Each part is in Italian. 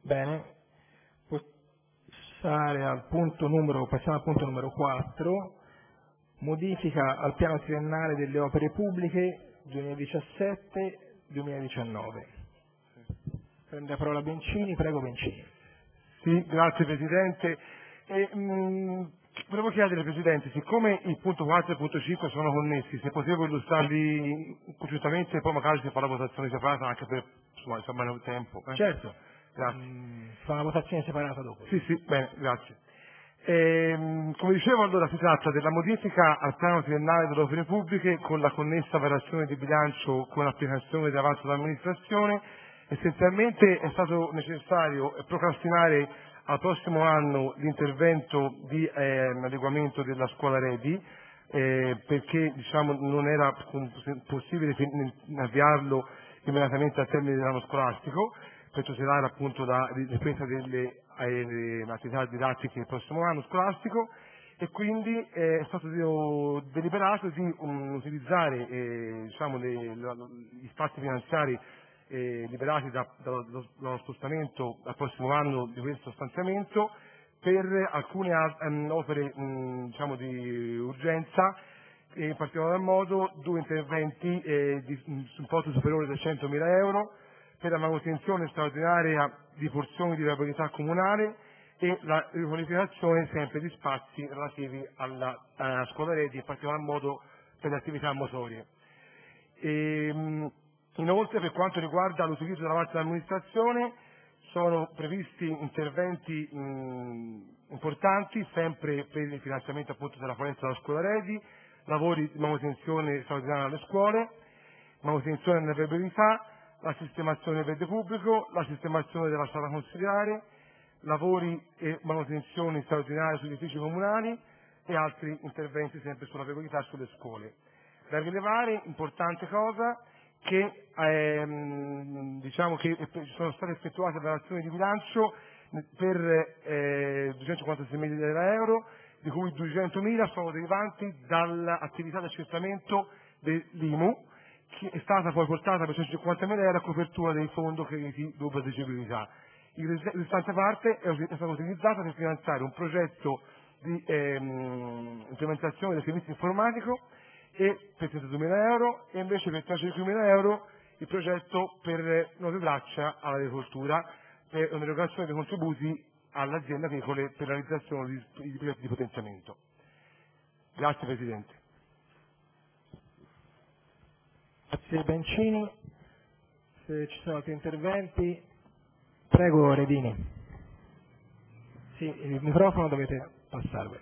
Bene, passiamo al punto numero 4, modifica al piano triennale delle opere pubbliche 2017-2019. Prende la parola Bencini, prego Bencini. Sì, grazie Presidente. Volevo chiedere Presidente, siccome il punto 4 e il punto 5 sono connessi, se potevo illustrarli congiuntamente e poi magari si fa la votazione separata anche per insomma meno tempo. Certo, Grazie. fa una votazione separata dopo. Sì, bene, grazie. Come dicevo, allora si tratta della modifica al piano triennale delle opere pubbliche con la connessa variazione di bilancio con l'applicazione di avanzo d'amministrazione. Essenzialmente è stato necessario procrastinare al prossimo anno l'intervento di adeguamento della scuola Redi perché non era possibile avviarlo immediatamente al termine dell'anno scolastico per tutelare appunto la ripresa delle attività didattiche il prossimo anno scolastico e quindi è stato deliberato di utilizzare gli spazi finanziari liberati dallo spostamento al prossimo anno di questo stanziamento per alcune opere di urgenza e in particolar modo 2 interventi di importo superiore a 100.000 euro per la manutenzione straordinaria di porzioni di viabilità comunale e la riqualificazione sempre di spazi relativi alla scuola Redi, in particolar modo per le attività motorie. Inoltre, per quanto riguarda l'utilizzo da parte dell'amministrazione, sono previsti interventi importanti sempre per il finanziamento appunto della palestra della scuola Redi, lavori di manutenzione straordinaria alle scuole, manutenzione della viabilità, la sistemazione del verde pubblico, la sistemazione della sala consiliare, lavori e manutenzioni straordinarie sugli edifici comunali e altri interventi sempre sulla viabilità e sulle scuole. Da rilevare, importante cosa, che sono state effettuate variazioni di bilancio per 256.000 euro, di cui 200.000 sono derivanti dall'attività di accertamento dell'IMU, che è stata poi portata per 150.000 euro a copertura dei fondi crediti doppia deducibilità. Il restante parte è stata utilizzata per finanziare un progetto di implementazione del servizio informatico e per 32.000 euro e invece per 35.000 euro il progetto per nuove braccia all'agricoltura per un'erogazione dei contributi alle aziende agricole per la realizzazione di progetti di potenziamento. Grazie Presidente. Grazie Bencini. Se ci sono altri interventi, prego Redini. Sì, il microfono dovete passarvelo.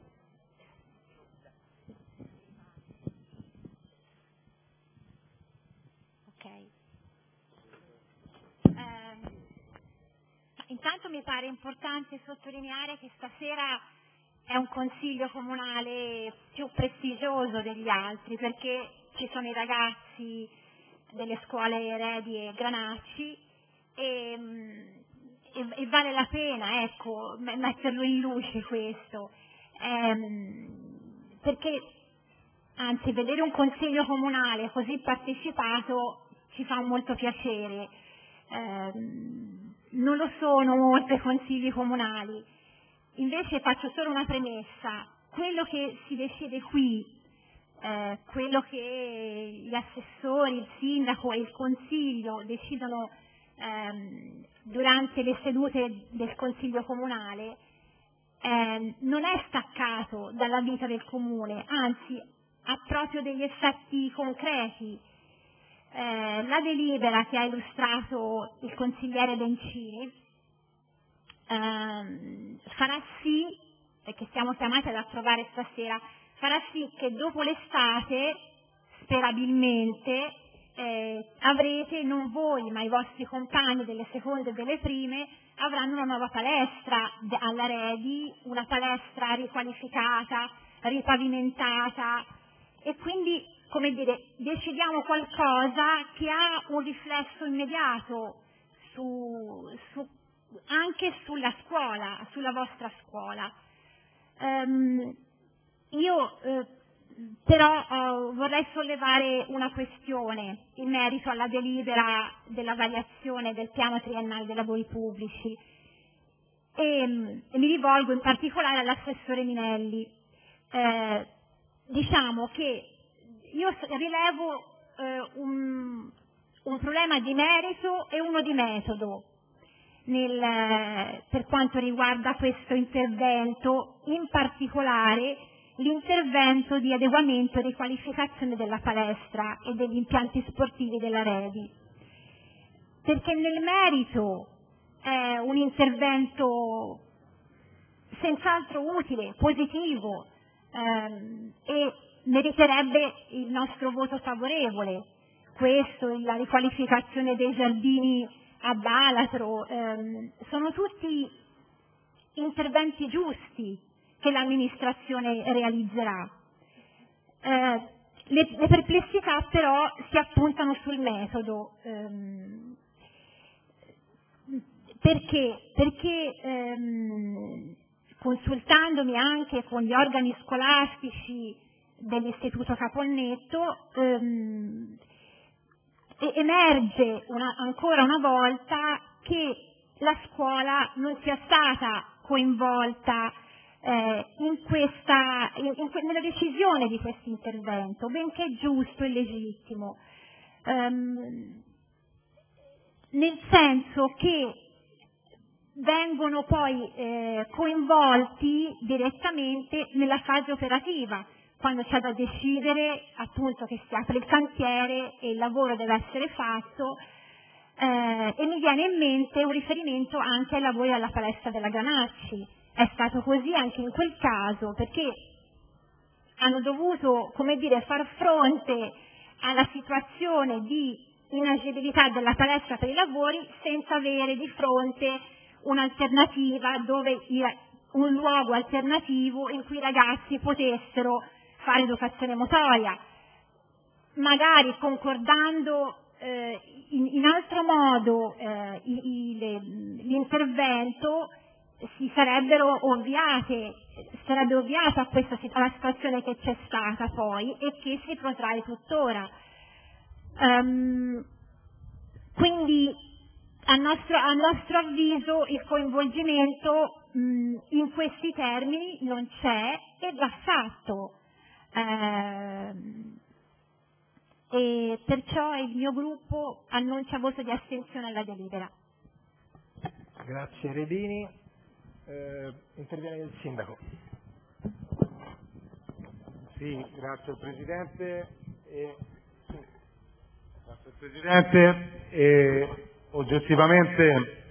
Intanto mi pare importante sottolineare che stasera è un consiglio comunale più prestigioso degli altri perché ci sono i ragazzi delle scuole Redi e Granacci e vale la pena metterlo in luce questo perché anzi vedere un consiglio comunale così partecipato ci fa molto piacere. Non lo sono molti consigli comunali, invece faccio solo una premessa: quello che si decide qui, quello che gli assessori, il sindaco e il consiglio decidono durante le sedute del consiglio comunale non è staccato dalla vita del comune, anzi ha proprio degli effetti concreti. La delibera che ha illustrato il consigliere Bencini farà sì, perché siamo chiamati ad approvare stasera, farà sì che dopo l'estate, sperabilmente, avrete, non voi ma i vostri compagni delle seconde e delle prime, avranno una nuova palestra alla Redi, una palestra riqualificata, ripavimentata e quindi, come dire, decidiamo qualcosa che ha un riflesso immediato anche sulla scuola, sulla vostra scuola. Io Però vorrei sollevare una questione in merito alla delibera della variazione del piano triennale dei lavori pubblici e mi rivolgo in particolare all'assessore Minelli. Diciamo che io rilevo un problema di merito e uno di metodo per quanto riguarda questo intervento, in particolare l'intervento di adeguamento e riqualificazione della palestra e degli impianti sportivi della Redi, perché nel merito è un intervento senz'altro utile, positivo e meriterebbe il nostro voto favorevole. Questo, la riqualificazione dei giardini a Balatro, sono tutti interventi giusti che l'amministrazione realizzerà. Le perplessità però si appuntano sul metodo. Perché consultandomi anche con gli organi scolastici dell'Istituto Caponnetto, emerge ancora una volta che la scuola non sia stata coinvolta nella decisione di questo intervento, benché giusto e legittimo, nel senso che vengono poi coinvolti direttamente nella fase operativa, quando c'è da decidere appunto che si apre il cantiere e il lavoro deve essere fatto, e mi viene in mente un riferimento anche ai lavori alla palestra della Granacci. È stato così anche in quel caso, perché hanno dovuto, far fronte alla situazione di inagibilità della palestra per i lavori senza avere di fronte un'alternativa, un luogo alternativo in cui i ragazzi potessero fare educazione motoria, magari concordando in altro modo l'intervento. Sarebbe ovviata alla situazione che c'è stata poi e che si protrae tuttora. Quindi a nostro avviso il coinvolgimento in questi termini non c'è e va fatto. E perciò il mio gruppo annuncia voto di astensione alla delibera. Grazie Redini. Interviene il Sindaco. Sì, grazie al Presidente. Oggettivamente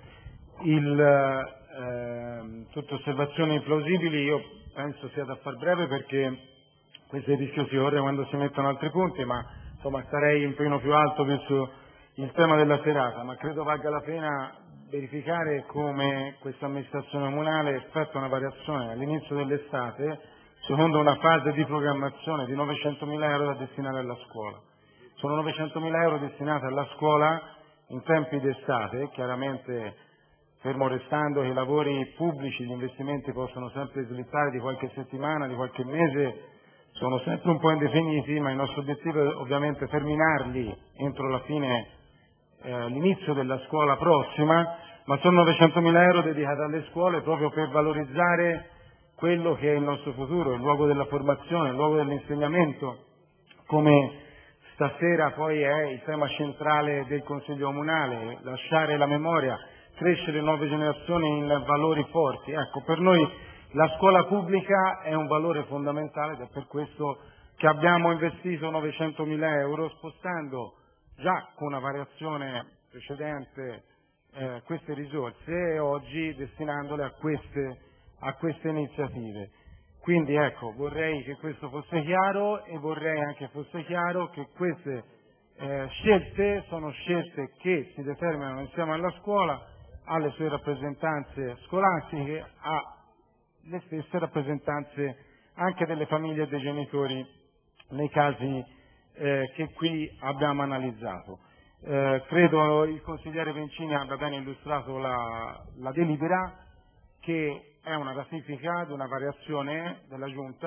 tutte osservazioni implausibili, io penso sia da far breve perché questo è il rischio si corre quando si mettono altri punti, ma insomma starei un pochino più alto verso il tema della serata, ma credo valga la pena verificare come questa amministrazione comunale effettua una variazione all'inizio dell'estate secondo una fase di programmazione di 900.000 euro da destinare alla scuola. Sono 900.000 euro destinati alla scuola in tempi d'estate, chiaramente fermo restando che i lavori pubblici, gli investimenti possono sempre slittare di qualche settimana, di qualche mese, sono sempre un po' indefiniti, ma il nostro obiettivo è ovviamente terminarli entro l'inizio della scuola prossima, ma sono 900.000 euro dedicati alle scuole proprio per valorizzare quello che è il nostro futuro, il luogo della formazione, il luogo dell'insegnamento, come stasera poi è il tema centrale del Consiglio Comunale, lasciare la memoria, crescere nuove generazioni in valori forti. Ecco, per noi la scuola pubblica è un valore fondamentale ed è per questo che abbiamo investito 900.000 euro, spostando già con una variazione precedente queste risorse e oggi destinandole a queste iniziative. Quindi ecco, vorrei che questo fosse chiaro e vorrei anche fosse chiaro che queste scelte sono scelte che si determinano insieme alla scuola, alle sue rappresentanze scolastiche, alle stesse rappresentanze anche delle famiglie e dei genitori nei casi che qui abbiamo analizzato. Credo il consigliere Pencini abbia bene illustrato la delibera, che è una ratifica di una variazione della Giunta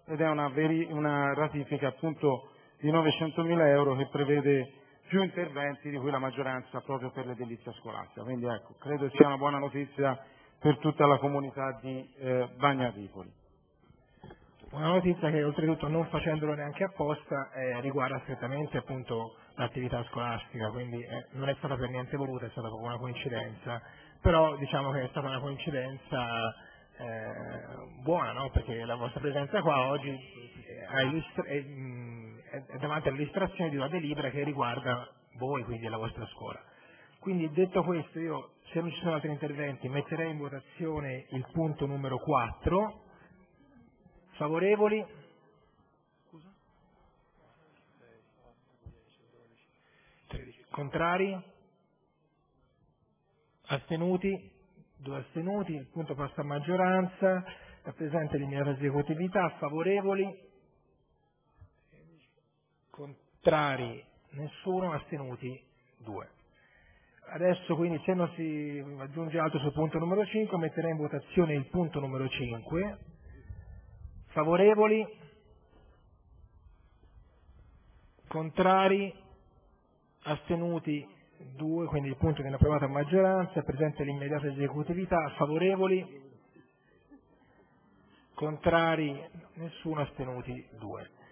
ed è una ratifica appunto di 900.000 euro che prevede più interventi di cui la maggioranza proprio per l'edilizia scolastica. Quindi ecco, credo sia una buona notizia per tutta la comunità di Bagnaripoli. Una notizia che oltretutto, non facendolo neanche apposta, riguarda strettamente appunto l'attività scolastica, quindi non è stata per niente voluta, è stata proprio una coincidenza, però diciamo che è stata una coincidenza buona, no? Perché la vostra presenza qua oggi è davanti all'illustrazione di una delibera che riguarda voi, quindi la vostra scuola. Quindi detto questo, io, se non ci sono altri interventi, metterei in votazione il punto numero 4. Favorevoli? Contrari? Astenuti? 2 astenuti, il punto passa a maggioranza, rappresenta l'immediata esecutività. Favorevoli? Contrari? Nessuno, astenuti? 2. Adesso quindi, se non si aggiunge altro sul punto numero 5, metterei in votazione il punto numero 5. Favorevoli? Contrari? Astenuti? 2, quindi il punto viene approvato a maggioranza, è presente l'immediata esecutività. Favorevoli? Contrari? Nessuno, astenuti? 2.